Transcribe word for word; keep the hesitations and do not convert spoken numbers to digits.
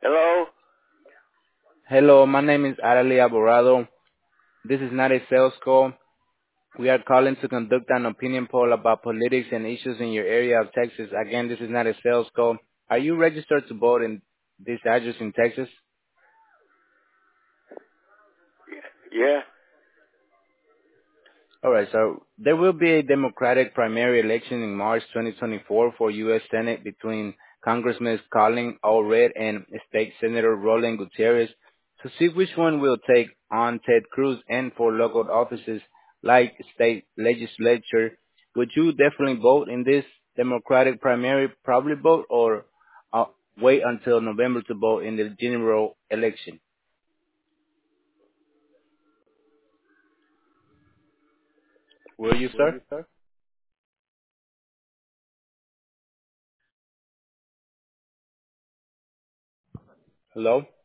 Hello? Hello, my name is Arely Alvarado. This is not a sales call. We are calling to conduct an opinion poll about politics and issues in your area of Texas. Again, this is not a sales call. Are you registered to vote in this address in Texas? Yeah? All right, so there will be a Democratic primary election in March twenty twenty-four for U S. Senate between Congressman Colin Allred and State Senator Roland Gutierrez to see which one will take on Ted Cruz, and for local offices like state legislature. Would you definitely vote in this Democratic primary, probably vote, or uh, wait until November to vote in the general election? Will you, sir? Hello?